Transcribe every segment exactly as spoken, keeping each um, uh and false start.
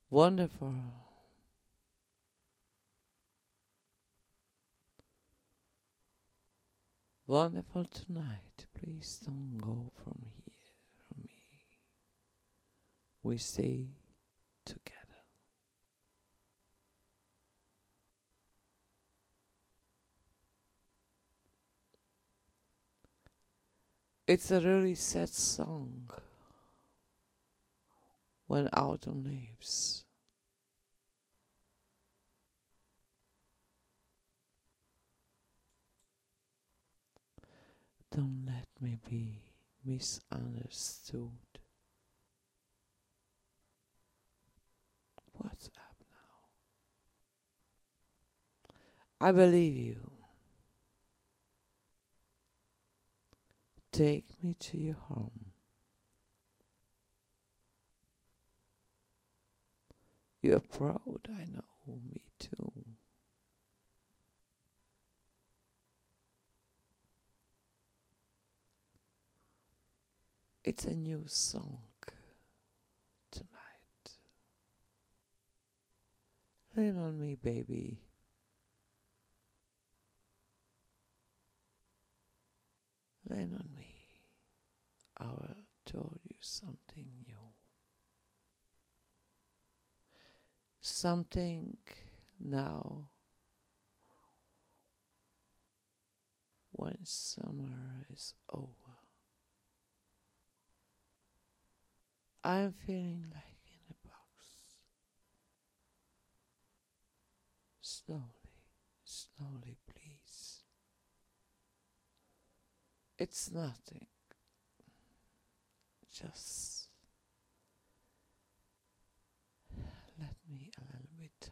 Wonderful. Wonderful tonight. Please don't go from here, from me. We stay together. It's a really sad song when autumn leaves. Don't let me be misunderstood. What's up now? I believe you. Take me to your home. You're proud, I know, me too. It's a new song tonight. Lean on me, baby. Lean on me. I will tell you something new. Something now when summer is over. I'm feeling like in a box. Slowly, slowly, please. It's nothing. Just let me a little bit time.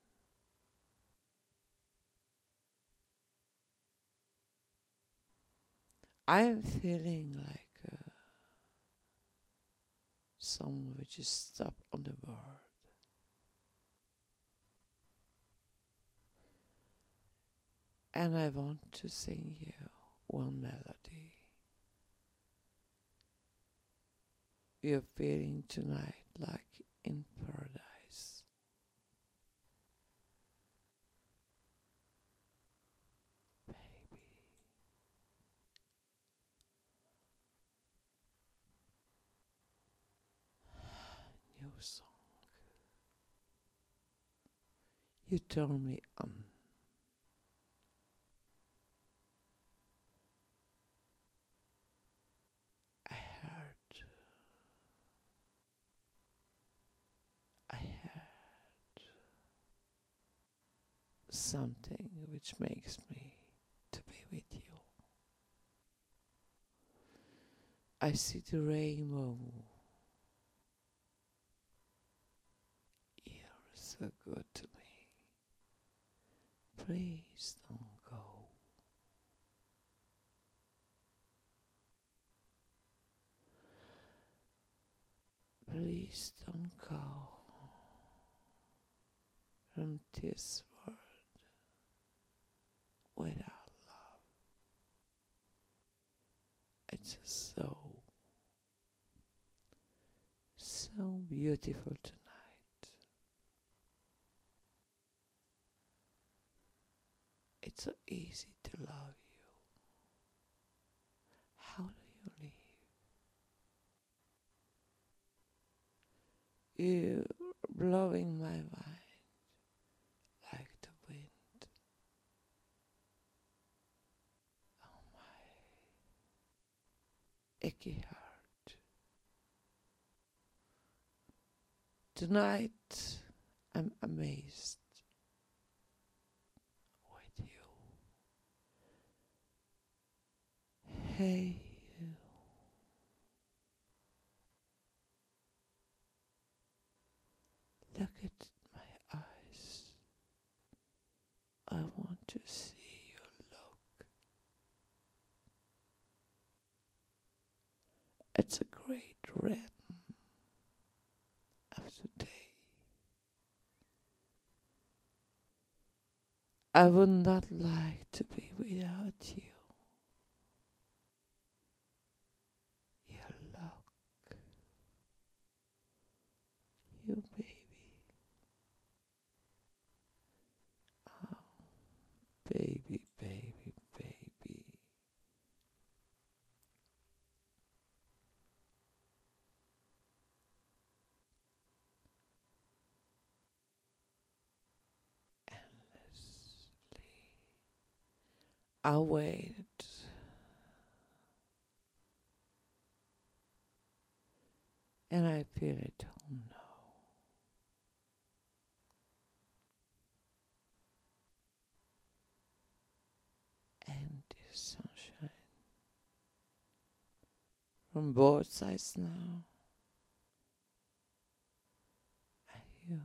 I'm feeling like uh, someone which is stuck on the word. And I want to sing you one melody. You're feeling tonight like in paradise. Baby. New song. You told me um. I heard. I heard something which makes me to be with you. I see the rainbow. You're so good to me. Please don't go. Please don't go from this world without love. It's so, so beautiful tonight. It's so easy to love you. How do you live? You blowing my mind like the wind. Oh my icky heart. Tonight I'm amazed with you. Hey you. Look at my eyes. I want to see your look. It's a great rhythm of today. I would not like to be without you. Your look, you baby. I waited. And I feel at home now. And the sunshine from both sides now. Are you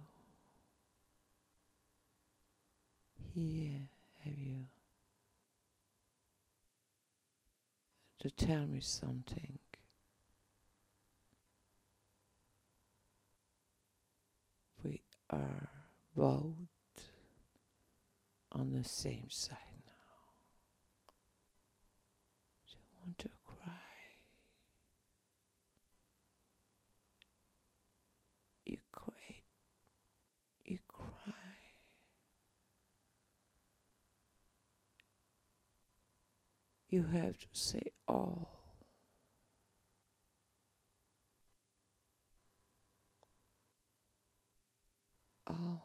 here? Have you to tell me something? We are both on the same side now. Do you want to cry? You cry. You cry. You have to say all. All.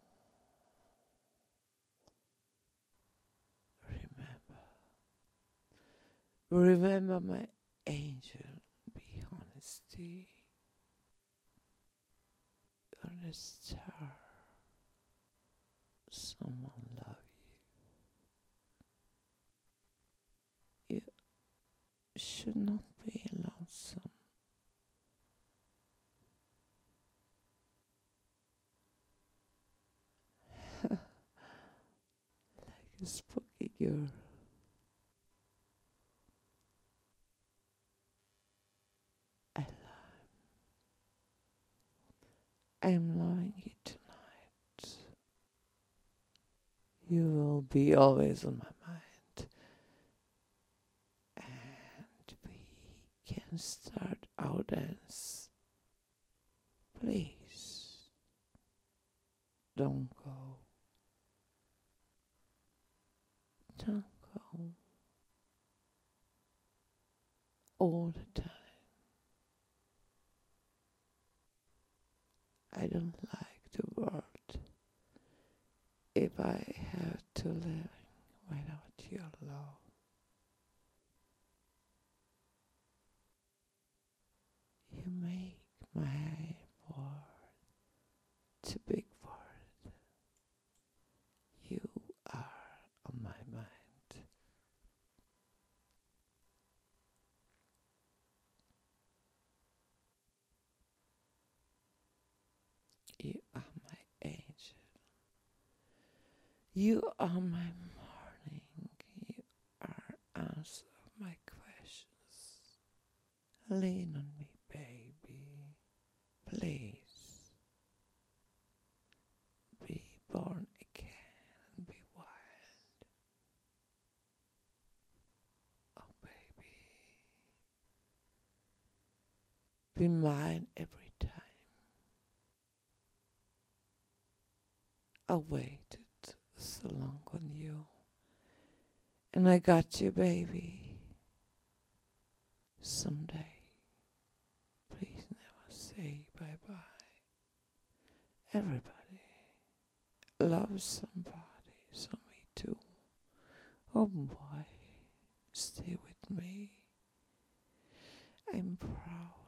Remember. Remember my angel. Be honesty. You're the star. Someone love you. You should not be lonesome. Like a spooky girl. I love. I'm loving you tonight. You will be always on my mind. And we can start our dance. Please. Don't go. Don't go. All the time. I don't like the world if I have to live without your love. You make my world too big for it. You are on my mind. You are my angel. You are my morning. You are answer my questions. Lean on me, baby. Please. Be born again and be wild. Oh, baby. Be mine every time. I waited so long on you. And I got you, baby. Someday. Please never say bye-bye. Everybody loves somebody, so me too. Oh boy, stay with me. I'm proud.